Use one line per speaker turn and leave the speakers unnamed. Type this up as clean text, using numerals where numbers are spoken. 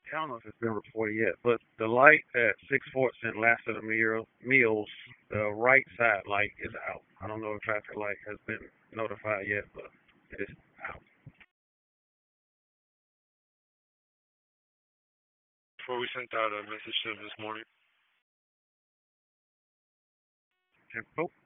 I don't know if it's been reported yet, but the light at 6 Forts and Lasseter Mills, the right side light is out. I don't know if traffic light has been notified yet, but it is out.
Before we sent out a message to them this morning.
And, oh,